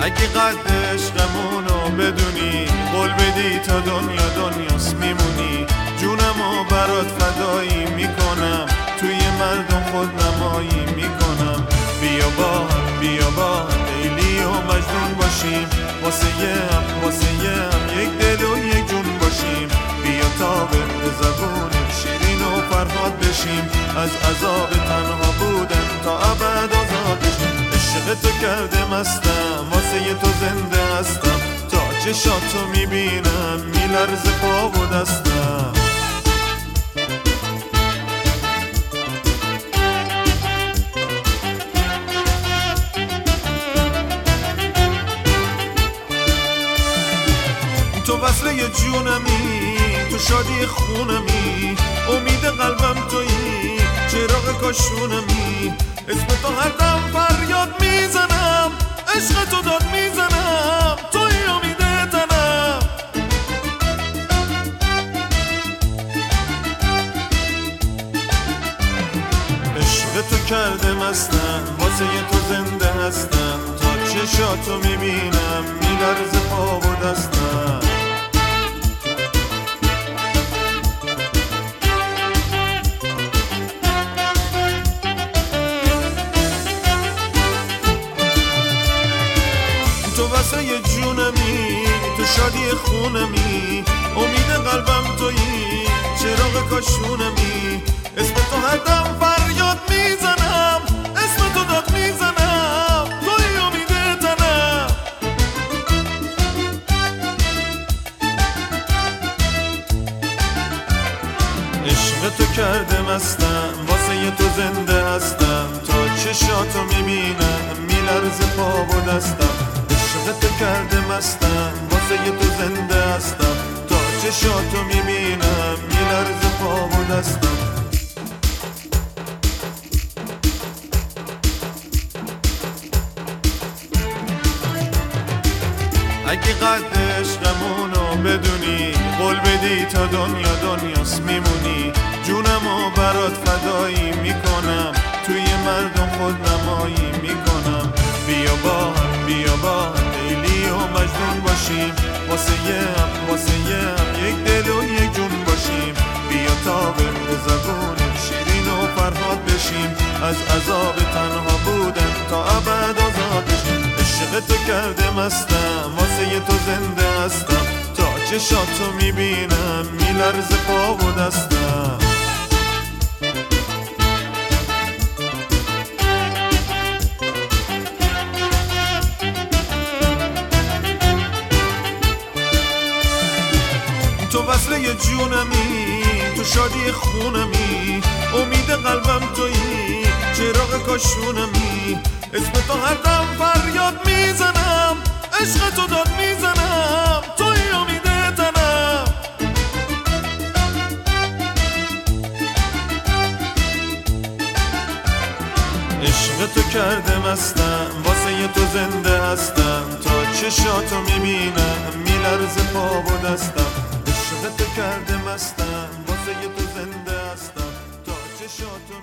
اگه قد عشقمونو بدونی قول بدی تا دنیا دنیاست میمونی. جونمو برات فدایی میکنم، توی مردم خود نمایی میکنم. بیا با لیلی و مجنون باشیم، واسه هم یک دل و یک جون باشیم. بیا تا به زبون شیرین و فرهاد بشیم، از عذاب تنها بودن تا ابد آزاد بشیم. عشق تو کرده مستم، واسه تو زنده هستم، تا چشاتو میبینم میلرزه پا و دستم. تو وصله جونمی، تو شادی خونمی، امید قلبم تویی، چراغ کاشونمی. اسم تو هر دم فریاد میزنم، عشق تو داد میزنم، توی امید تنم. عشق تو کرده مستم، واسه تو زنده هستم، تا چشاتو میبینم میلرزه پا و دستم. تو واسه جونمی، تو شادی خونمی، امید قلبم تویی، چراغ کاشونمی. اسم تو هر دم فریاد میزنم، اسم تو داد میزنم، توی امید تنم. عشق تو کرده مستم، واسه تو زنده هستم، تا چشاتو میبینم میلرزه پا و دستم. عشق تو کرده مستم، واسه تو زنده هستم، تا چشاتو میبینم میلرزه پا و دستم. اگه قد عشقمونو بدونی قول بدی تا دنیا دنیاست میمونی. جونمو برات فدایی میکنم، توی مردم خود نمایی میکنم. بیا با لیلی و مجنون باشیم، واسه هم یک دل و یک جون باشیم. بیا تا به زبون شیرین و فرهاد بشیم، از عذاب تنها بودن تا ابد آزاد بشیم. عشق تو کرده مستم، واسه تو زنده هستم، تا چشاتو میبینم میلرزه پا و دستم. تو وصله جونمی، تو شادی خونمی، امید قلبم تویی، چراغ کاشونمی. اسم تو هر دم فریاد میزنم، عشق تو داد میزنم، توی امید تنم. عشق تو کرده مستم، واسه تو زنده هستم، تا چشاتو میبینم میلرزه پا و دستم. عشق تو کرده مستم، واسه تو زنده هستم، تا چشاتو